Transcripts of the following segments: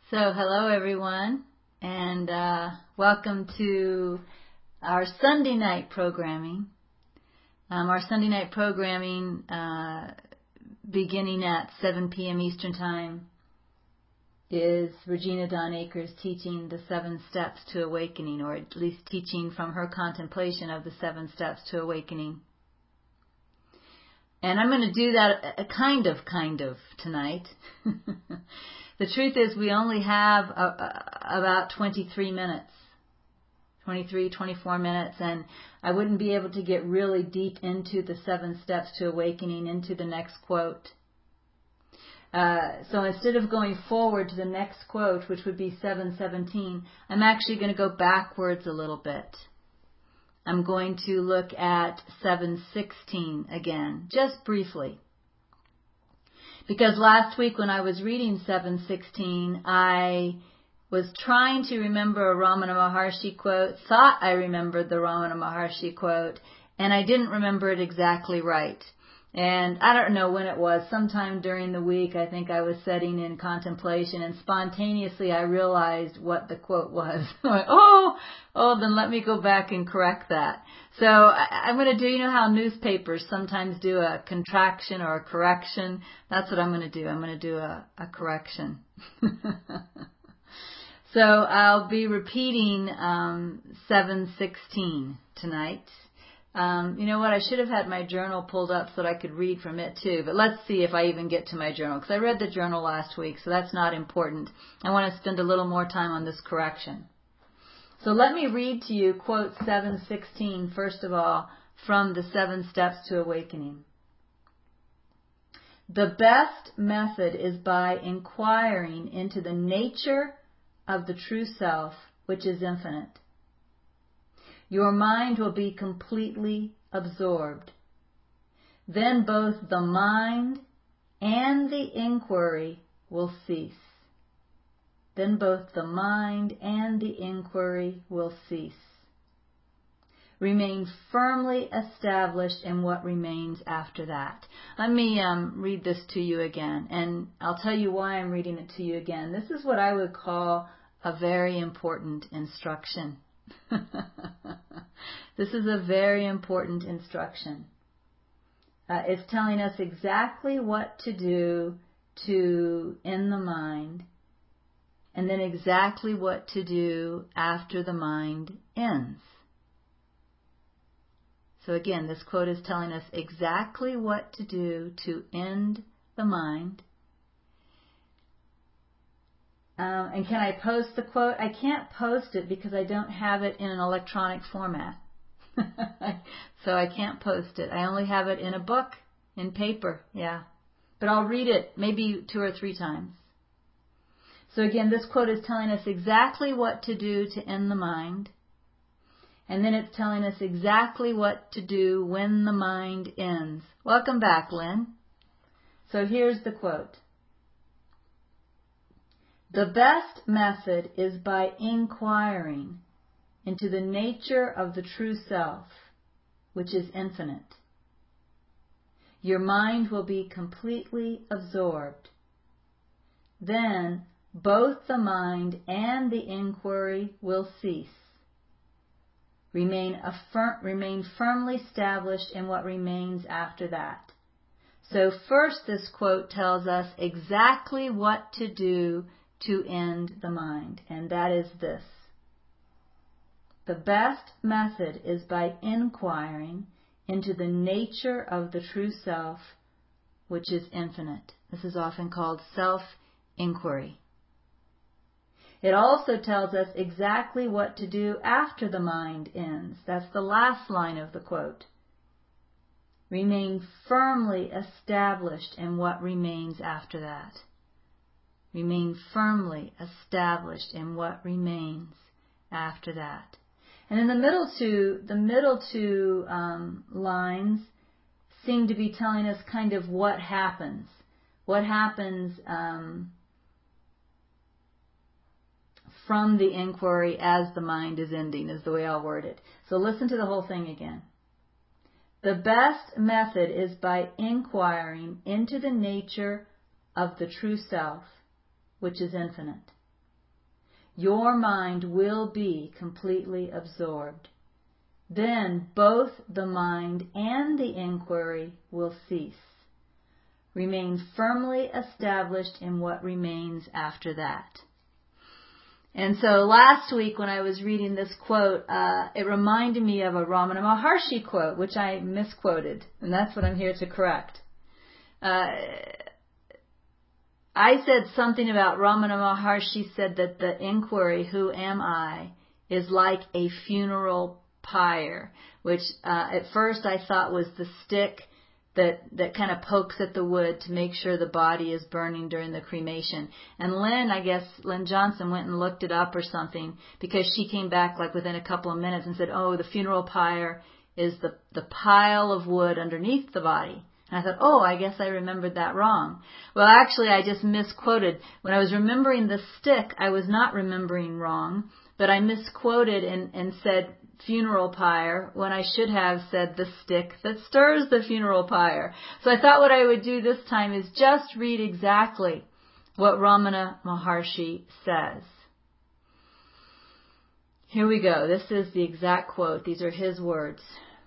So hello everyone, and welcome to our Sunday night programming. Our Sunday night programming beginning at 7 p.m. Eastern Time is Regina Dawn Akers teaching the 7 Steps to Awakening, or at least teaching from her contemplation of the 7 Steps to Awakening. And I'm going to do that kind of tonight. The truth is we only have about 23 minutes, 24 minutes, and I wouldn't be able to get really deep into the 7 Steps to Awakening, into the next quote. So instead of going forward to the next quote, which would be 7:17, I'm actually going to go backwards a little bit. I'm going to look at 7:16 again, just briefly. Because last week when I was reading 7:16, I was trying to remember a Ramana Maharshi quote, thought I remembered the Ramana Maharshi quote, and I didn't remember it exactly right. And I don't know when it was, sometime during the week, I think I was sitting in contemplation, and spontaneously I realized what the quote was. I went, then let me go back and correct that. So I'm going to do, you know how newspapers sometimes do a contraction or a correction? That's what I'm going to do. I'm going to do a correction. So I'll be repeating 7:16 tonight. You know what? I should have had my journal pulled up so that I could read from it too. But let's see if I even get to my journal, because I read the journal last week, so that's not important. I want to spend a little more time on this correction. So let me read to you quote 7:16, first of all, from the 7 Steps to Awakening. The best method is by inquiring into the nature of the true self, which is infinite. Your mind will be completely absorbed. Then both the mind and the inquiry will cease. Then both the mind and the inquiry will cease. Remain firmly established in what remains after that. Let me read this to you again, and I'll tell you why I'm reading it to you again. This is what I would call a very important instruction. This is a very important instruction. It's telling us exactly what to do to end the mind, and then exactly what to do after the mind ends. So again, this quote is telling us exactly what to do to end the mind. And can I post the quote? I can't post it because I don't have it in an electronic format. So I can't post it. I only have it in a book, in paper, yeah. But I'll read it maybe 2 or 3 times. So again, this quote is telling us exactly what to do to end the mind. And then it's telling us exactly what to do when the mind ends. Welcome back, Lynn. So here's the quote. The best method is by inquiring into the nature of the true self, which is infinite. Your mind will be completely absorbed. Then both the mind and the inquiry will cease. Remain firmly established in what remains after that. So first, this quote tells us exactly what to do to end the mind, and that is this. The best method is by inquiring into the nature of the true self, which is infinite. This is often called self-inquiry. It also tells us exactly what to do after the mind ends. That's the last line of the quote. Remain firmly established in what remains after that. Remain firmly established in what remains after that. And in the middle two lines seem to be telling us kind of what happens. What happens from the inquiry as the mind is ending, is the way I'll word it. So listen to the whole thing again. The best method is by inquiring into the nature of the true self, which is infinite. your mind will be completely absorbed. Then both the mind and the inquiry will cease. Remain firmly established in what remains after that. And so last week when I was reading this quote, it reminded me of a Ramana Maharshi quote, which I misquoted, and that's what I'm here to correct. I said something about Ramana Maharshi said that the inquiry, who am I, is like a funeral pyre, which at first I thought was the stick that kind of pokes at the wood to make sure the body is burning during the cremation. And Lynn Johnson went and looked it up or something, because she came back like within a couple of minutes and said, oh, the funeral pyre is the pile of wood underneath the body. And I thought, oh, I guess I remembered that wrong. Well, actually, I just misquoted. When I was remembering the stick, I was not remembering wrong, but I misquoted and said funeral pyre when I should have said the stick that stirs the funeral pyre. So I thought what I would do this time is just read exactly what Ramana Maharshi says. Here we go. This is the exact quote. These are his words.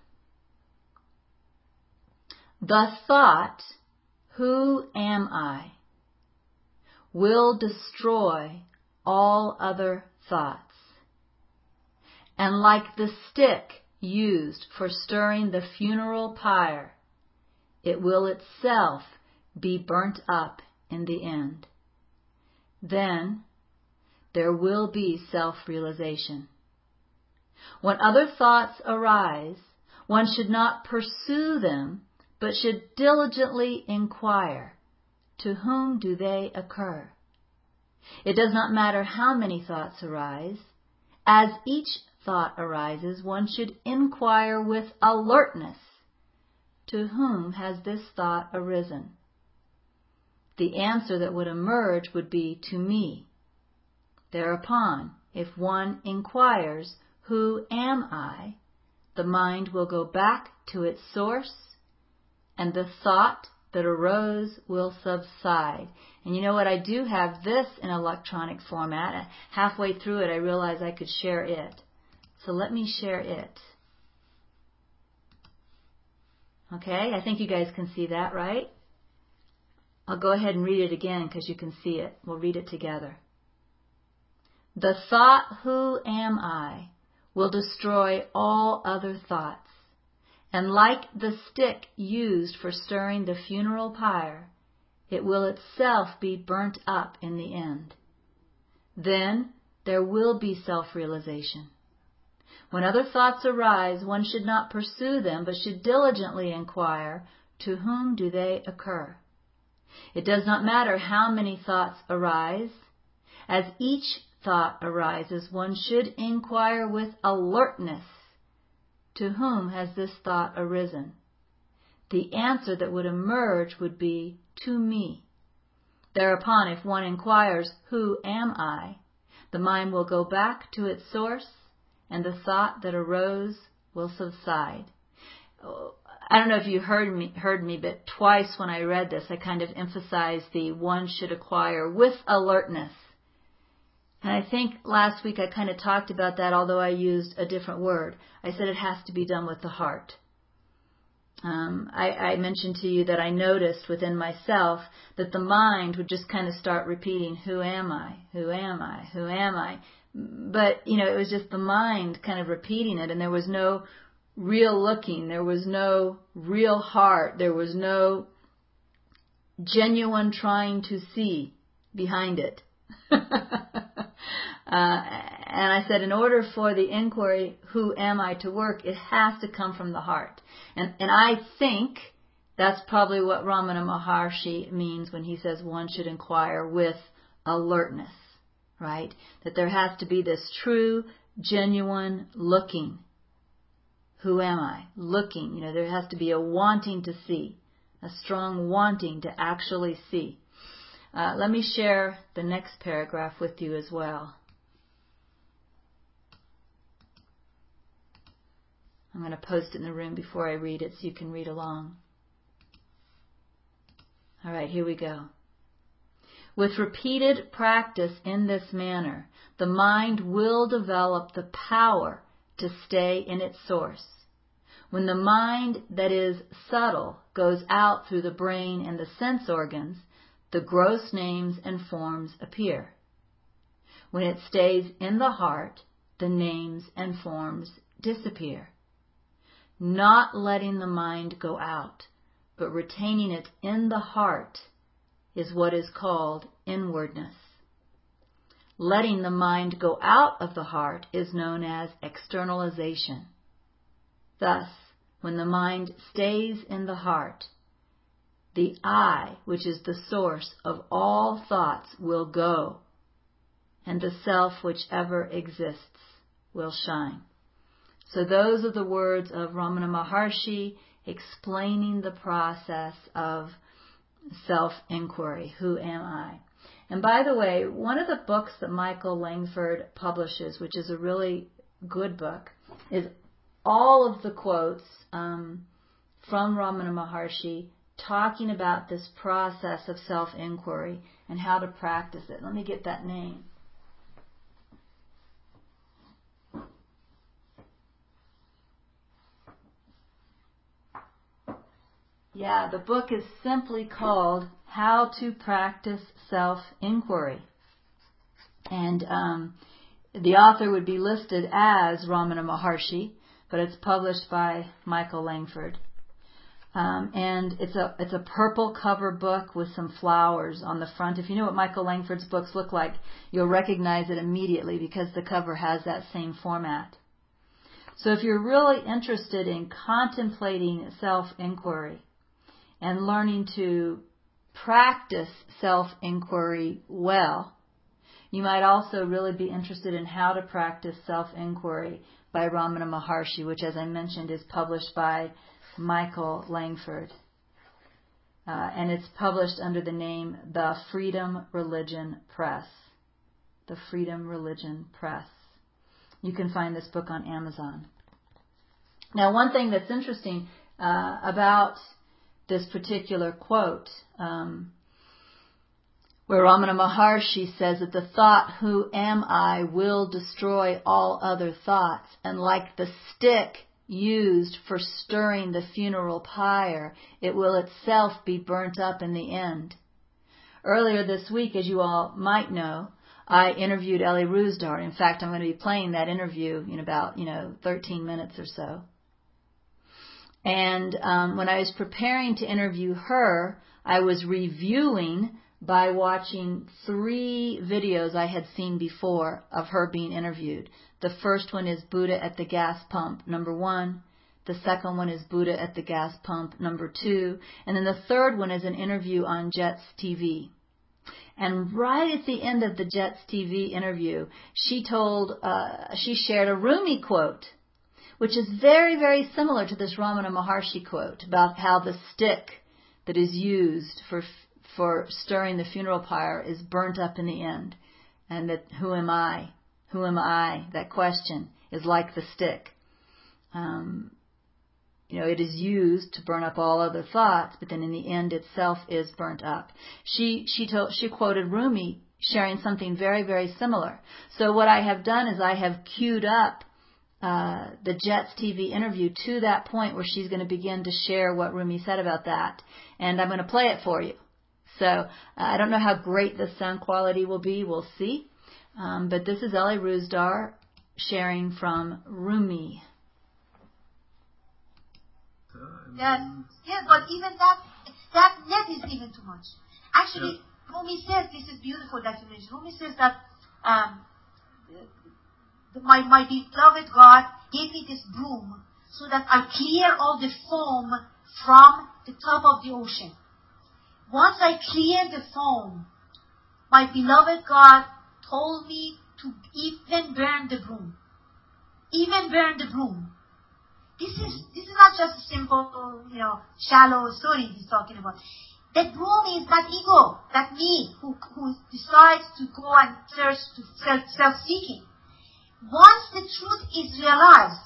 The thought, who am I, will destroy all other thoughts. And like the stick used for stirring the funeral pyre, it will itself be burnt up in the end. Then there will be self-realization. When other thoughts arise, one should not pursue them, but should diligently inquire, to whom do they occur? It does not matter how many thoughts arise. As each thought arises, one should inquire with alertness, to whom has this thought arisen? The answer that would emerge would be, to me. Thereupon, if one inquires, who am I, the mind will go back to its source, and the thought that arose will subside. And you know what? I do have this in electronic format. Halfway through it, I realized I could share it. So let me share it. Okay, I think you guys can see that, right? I'll go ahead and read it again because you can see it. We'll read it together. The thought, who am I, will destroy all other thoughts. And like the stick used for stirring the funeral pyre, it will itself be burnt up in the end. Then there will be self-realization. When other thoughts arise, one should not pursue them, but should diligently inquire, to whom do they occur? It does not matter how many thoughts arise. As each thought arises, one should inquire with alertness, to whom has this thought arisen? The answer that would emerge would be, to me. Thereupon, if one inquires, who am I, the mind will go back to its source, and the thought that arose will subside. I don't know if you heard me, but twice when I read this, I kind of emphasized the one should acquire with alertness. And I think last week I kind of talked about that, although I used a different word. I said it has to be done with the heart. I mentioned to you that I noticed within myself that the mind would just kind of start repeating, who am I? Who am I? Who am I? But, it was just the mind kind of repeating it, and there was no real looking. There was no real heart. There was no genuine trying to see behind it. And I said, in order for the inquiry, who am I, to work, it has to come from the heart. And I think that's probably what Ramana Maharshi means when he says one should inquire with alertness, right? That there has to be this true, genuine looking. Who am I? Looking. There has to be a wanting to see, a strong wanting to actually see. Let me share the next paragraph with you as well. I'm going to post it in the room before I read it so you can read along. All right, here we go. With repeated practice in this manner, the mind will develop the power to stay in its source. When the mind that is subtle goes out through the brain and the sense organs, the gross names and forms appear. When it stays in the heart, the names and forms disappear. Not letting the mind go out, but retaining it in the heart is what is called inwardness. Letting the mind go out of the heart is known as externalization. Thus, when the mind stays in the heart, the I, which is the source of all thoughts, will go, and the self, whichever exists, will shine. So those are the words of Ramana Maharshi explaining the process of self-inquiry. Who am I? And by the way, one of the books that Michael Langford publishes, which is a really good book, is all of the quotes from Ramana Maharshi talking about this process of self-inquiry and how to practice it. Let me get that name. Yeah, the book is simply called How to Practice Self-Inquiry. And the author would be listed as Ramana Maharshi, but it's published by Michael Langford. And it's a purple cover book with some flowers on the front. If you know what Michael Langford's books look like, you'll recognize it immediately because the cover has that same format. So if you're really interested in contemplating self-inquiry and learning to practice self-inquiry well, you might also really be interested in How to Practice Self-Inquiry by Ramana Maharshi, which, as I mentioned, is published by Michael Langford. And it's published under the name The Freedom Religion Press. The Freedom Religion Press. You can find this book on Amazon. Now, one thing that's interesting about this particular quote, where Ramana Maharshi says that the thought, who am I, will destroy all other thoughts, and like the stick used for stirring the funeral pyre, it will itself be burnt up in the end. Earlier this week, as you all might know, I interviewed Ellie Rusdar. In fact, I'm going to be playing that interview in about 13 minutes or so. And when I was preparing to interview her, I was reviewing by watching 3 videos I had seen before of her being interviewed. The first one is Buddha at the gas pump, number 1. The second one is Buddha at the gas pump, number 2. And then the third one is an interview on Jets TV. And right at the end of the Jets TV interview, she shared a Rumi quote, which is very, very similar to this Ramana Maharshi quote about how the stick that is used for stirring the funeral pyre is burnt up in the end. And that who am I? Who am I? That question is like the stick. It is used to burn up all other thoughts, but then in the end itself is burnt up. She quoted Rumi sharing something very, very similar. So what I have done is I have queued up the Jets TV interview to that point where she's going to begin to share what Rumi said about that. And I'm going to play it for you. So I don't know how great the sound quality will be. We'll see. But this is Ellie Rusdar sharing from Rumi. Yes, but even that net is even too much. Actually, Rumi says, this is beautiful that you mentioned. Rumi says that my beloved God gave me this broom so that I clear all the foam from the top of the ocean. Once I clear the foam, my beloved God told me to even burn the broom. Even burn the broom. This is not just a simple, shallow story he's talking about. That broom is that ego, that me, who decides to go and search to self-seeking. Once the truth is realized,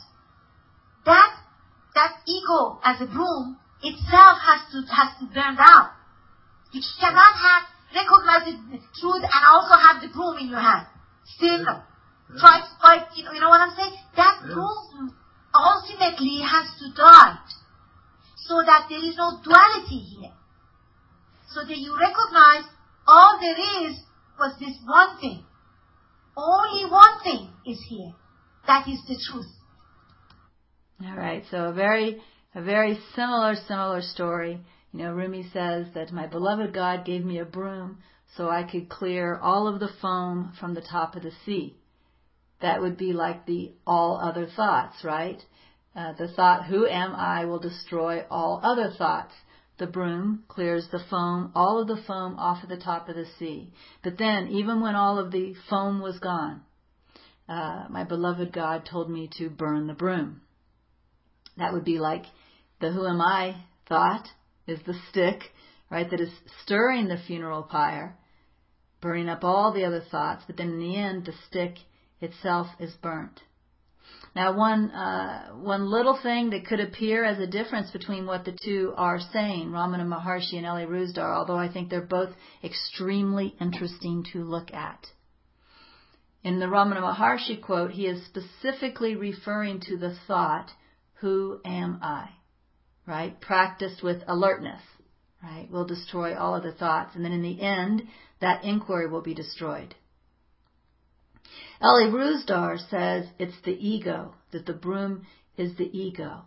that ego as a broom itself has to burn down. You cannot have recognize the truth and also have the broom in your hand. Still try to fight, you know what I'm saying? That broom ultimately has to die so that there is no duality here. So that you recognize all there is was this one thing. Only one thing is here. That is the truth. All right, so a very similar story. You know, Rumi says that my beloved God gave me a broom so I could clear all of the foam from the top of the sea. That would be like the all other thoughts, right? The thought, who am I, will destroy all other thoughts. The broom clears the foam, all of the foam off of the top of the sea. But then, even when all of the foam was gone, my beloved God told me to burn the broom. That would be like the who am I thought is the stick, right, that is stirring the funeral pyre, burning up all the other thoughts, but then in the end, the stick itself is burnt. Now, one little thing that could appear as a difference between what the two are saying, Ramana Maharshi and L.A. Rushdar, although I think they're both extremely interesting to look at. In the Ramana Maharshi quote, he is specifically referring to the thought, who am I? Right? Practiced with alertness, right? Will destroy all other thoughts. And then in the end, that inquiry will be destroyed. L.A. Rushdar says it's the ego, that the broom is the ego.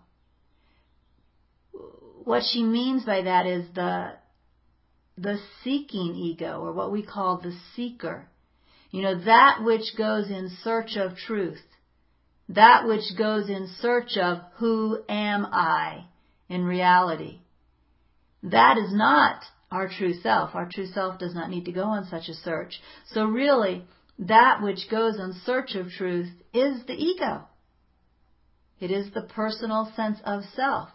What she means by that is the seeking ego, or what we call the seeker. You know, that which goes in search of truth. That which goes in search of who am I in reality. That is not our true self. Our true self does not need to go on such a search. So really, that which goes in search of truth is the ego. It is the personal sense of self.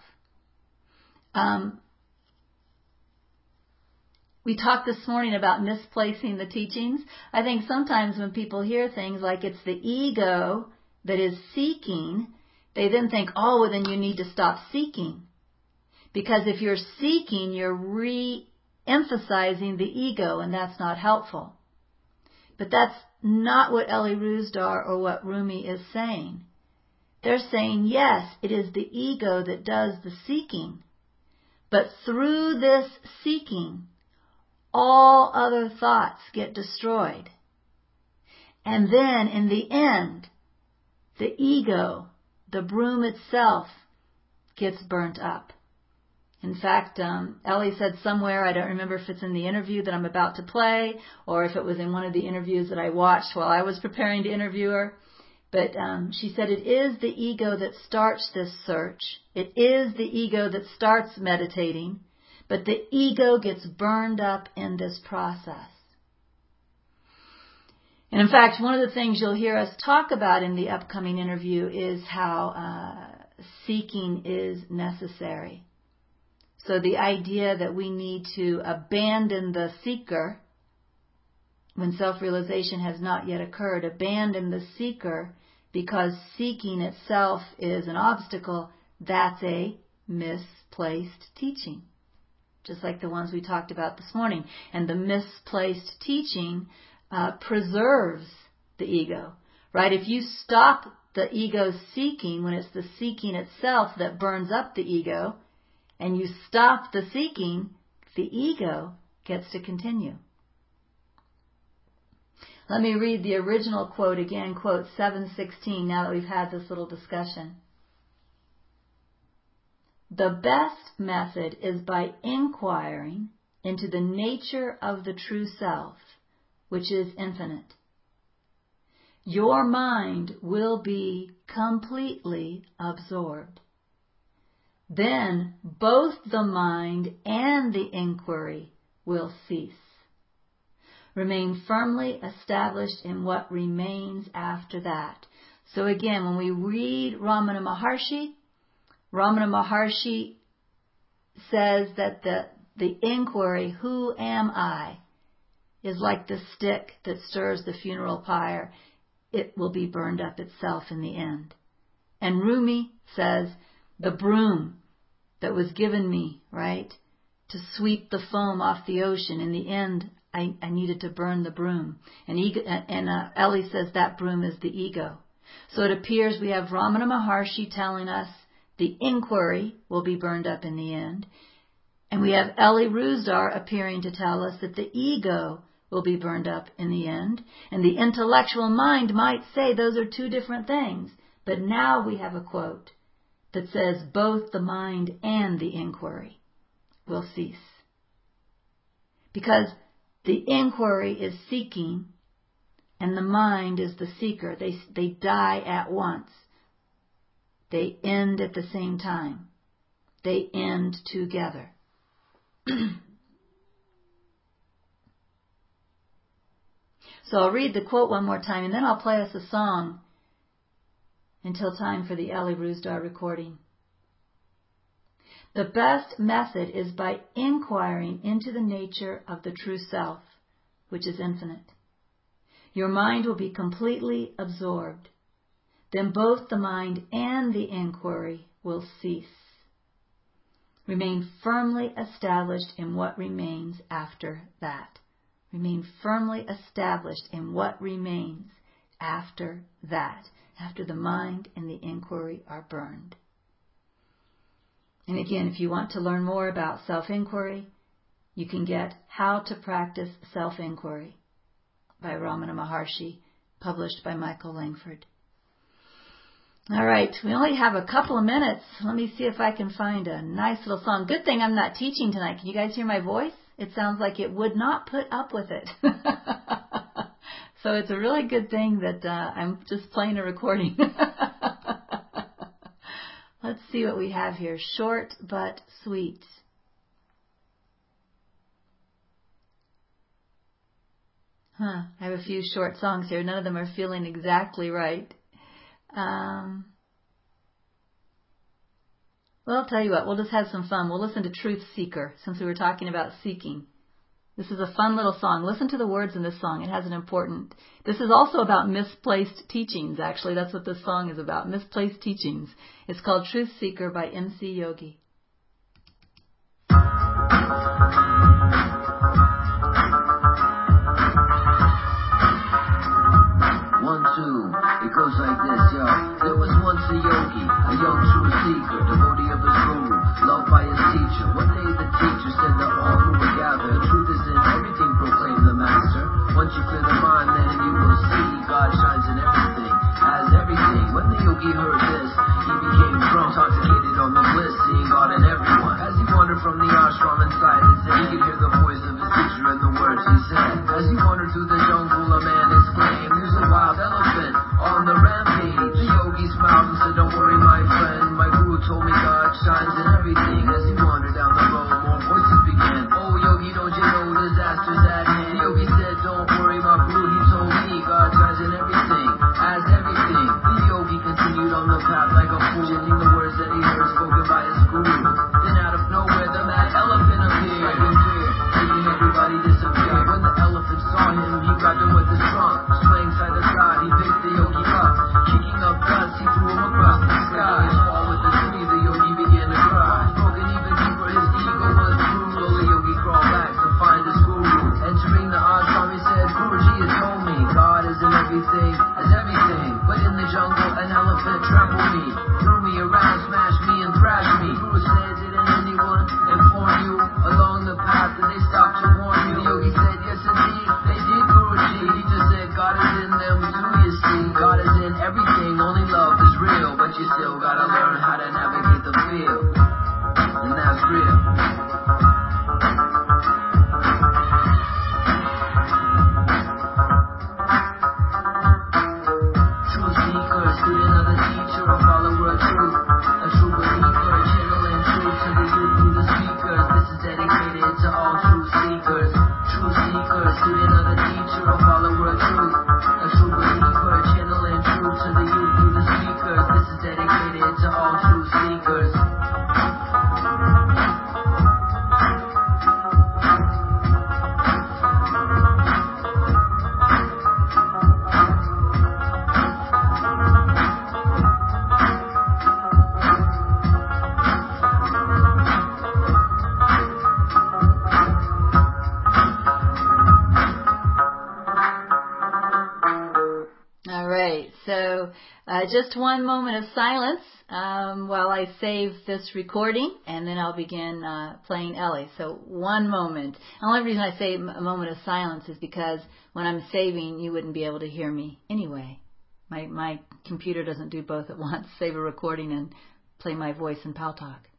We talked this morning about misplacing the teachings. I think sometimes when people hear things like it's the ego that is seeking, they then think, oh, well, then you need to stop seeking. Because if you're seeking, you're re-emphasizing the ego, and that's not helpful. But that's not what L.A. Rushdar or what Rumi is saying. They're saying, yes, it is the ego that does the seeking. But through this seeking, all other thoughts get destroyed. And then in the end, the ego, the broom itself, gets burnt up. In fact, Ellie said somewhere, I don't remember if it's in the interview that I'm about to play or if it was in one of the interviews that I watched while I was preparing to interview her, but she said it is the ego that starts this search. It is the ego that starts meditating, but the ego gets burned up in this process. And in fact, one of the things you'll hear us talk about in the upcoming interview is how seeking is necessary. So the idea that we need to abandon the seeker when self-realization has not yet occurred, abandon the seeker because seeking itself is an obstacle, that's a misplaced teaching. Just like the ones we talked about this morning. And the misplaced teaching preserves the ego, right? If you stop the ego's seeking when it's the seeking itself that burns up the ego, and you stop the seeking, the ego gets to continue. Let me read the original quote again, quote 716, now that we've had this little discussion. The best method is by inquiring into the nature of the true self, which is infinite. Your mind will be completely absorbed. Then both the mind and the inquiry will cease. Remain firmly established in what remains after that. So again, when we read Ramana Maharshi says that the inquiry, who am I, is like the stick that stirs the funeral pyre. It will be burned up itself in the end. And Rumi says, the broom that was given me, right, to sweep the foam off the ocean, in the end, I needed to burn the broom. And Ellie says that broom is the ego. So it appears we have Ramana Maharshi telling us the inquiry will be burned up in the end. And we have Elie Rusdar appearing to tell us that the ego will be burned up in the end. And the intellectual mind might say those are two different things. But now we have a quote that says both the mind and the inquiry will cease. Because the inquiry is seeking and the mind is the seeker. They die at once. They end at the same time. They end together. So I'll read the quote one more time and then I'll play us a song until time for the Elie Rusdar recording. The best method is by inquiring into the nature of the true self, which is infinite. Your mind will be completely absorbed. Then both the mind and the inquiry will cease. Remain firmly established in what remains after that. Remain firmly established in what remains after that, after the mind and the inquiry are burned. And again, if you want to learn more about self-inquiry, you can get How to Practice Self-Inquiry by Ramana Maharshi, published by Michael Langford. All right, we only have a couple of minutes. Let me see if I can find a nice little song. Good thing I'm not teaching tonight. Can you guys hear my voice? It sounds like it would not put up with it. So it's a really good thing that I'm just playing a recording. Let's see what we have here. Short but sweet. I have a few short songs here. None of them are feeling exactly right. Well, I'll tell you what. We'll just have some fun. We'll listen to Truth Seeker, since we were talking about seeking. This is a fun little song. Listen to the words in this song. It has an important... This is also about misplaced teachings, actually. That's what this song is about, misplaced teachings. It's called Truth Seeker by MC Yogi. 1, 2, it goes like this, yo. There was once a yogi, a young true seeker, devotee of his guru, loved by his teacher. One day the teacher said to all who were gathered, truth is in everything, proclaimed the master. Once you clear the mind, then you will see God shines in everything, as everything. When the yogi heard this, he became drunk, intoxicated on the bliss, seeing God in everyone. As he wandered from the ashram inside his head, he could hear the voice of his teacher and the words he said. As he wandered through the jungle, a man exclaimed, "There's a wild elephant on the rampage." The yogi smiled and said, "Don't worry, my friend. My guru told me God shines in everything." As he wandered down the road, more voices began. "Oh, yogi, don't you know disaster's at hand?" The yogi said, "Don't worry, my guru. He told me God shines in everything, as everything." The yogi continued on the path like a fool, chanting the words that he heard spoken by his guru. Then out of nowhere, the mad elephant appeared, making everybody disappear. When the elephant saw him, he grabbed him with his trunk, swaying side to side. He picked the yogi up, kicking up dust. He threw him across the sky. All with the tree, the yogi began to cry. Broken even deeper, his ego was brutal. The yogi crawled back to find his guru. Entering the ashram, he said, "Guruji, you told me God is in everything, as everything. But in the jungle, an elephant trampled me, threw me around, smashed me and thrashed me." Guru said, "Didn't anyone inform you along the path that they stopped to warn you?" The yogi said, "Yes, indeed, they did, Guruji." He just said, "God is in them too, you see. God is in everything, only love is real. But you still gotta learn how to navigate the field." And that's real. True seeker, student of the teacher, a follower of truth, a true believer, channeling truth to the youth through the speakers. This is dedicated to all true seekers. True seeker, student of the teacher, a follower of truth, a true believer, channeling truth to the youth through the speakers. This is dedicated to all true seekers. All right. So just one moment of silence while I save this recording, and then I'll begin playing Ellie. So one moment. The only reason I say a moment of silence is because when I'm saving, you wouldn't be able to hear me anyway. My computer doesn't do both at once, save a recording and play my voice in Paltalk.